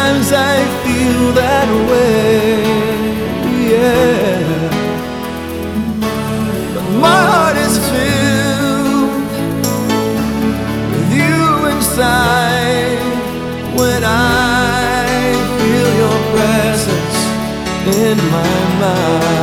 Sometimes I feel that way, yeah. But my heart is filled with you inside when I feel your presence in my mind.